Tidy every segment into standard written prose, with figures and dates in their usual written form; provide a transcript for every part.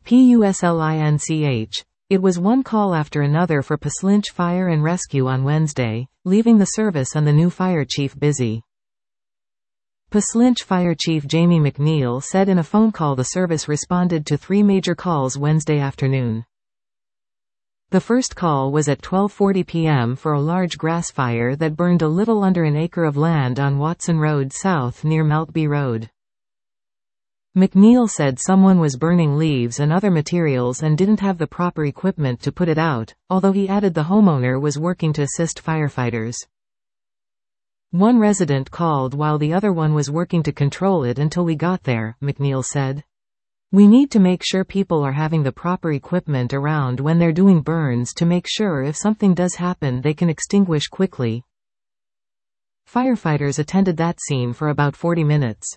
PUSLINCH. It was one call after another for Puslinch Fire and Rescue on Wednesday, leaving the service and the new fire chief busy. Puslinch Fire Chief Jamie McNeil said in a phone call the service responded to 3 major calls Wednesday afternoon. The first call was at 12:40 p.m. for a large grass fire that burned a little under an acre of land on Watson Road South near Maltby Road. McNeil said someone was burning leaves and other materials and didn't have the proper equipment to put it out, although he added the homeowner was working to assist firefighters. One resident called while the other one was working to control it until we got there, McNeil said. We need to make sure people are having the proper equipment around when they're doing burns to make sure if something does happen they can extinguish quickly. Firefighters attended that scene for about 40 minutes.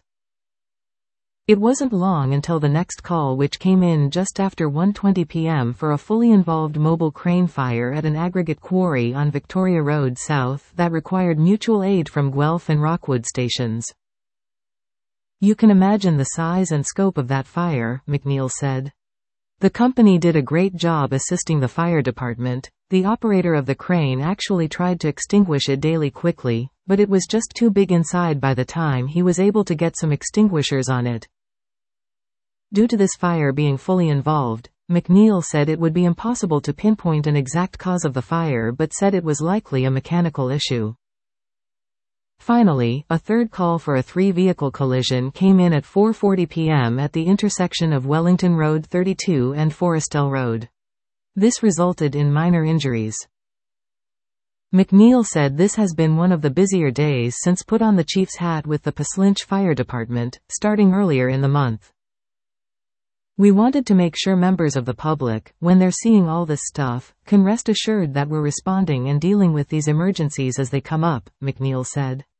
It wasn't long until the next call, which came in just after 1:20 p.m. for a fully involved mobile crane fire at an aggregate quarry on Victoria Road South that required mutual aid from Guelph and Rockwood stations. You can imagine the size and scope of that fire, McNeil said. The company did a great job assisting the fire department. The operator of the crane actually tried to extinguish it daily quickly, but it was just too big inside by the time he was able to get some extinguishers on it. Due to this fire being fully involved, McNeil said it would be impossible to pinpoint an exact cause of the fire but said it was likely a mechanical issue. Finally, a third call for a 3-vehicle collision came in at 4:40 p.m. at the intersection of Wellington Road 32 and Forestell Road. This resulted in minor injuries. McNeil said this has been one of the busier days since put on the chief's hat with the Puslinch Fire Department, starting earlier in the month. We wanted to make sure members of the public, when they're seeing all this stuff, can rest assured that we're responding and dealing with these emergencies as they come up, McNeil said.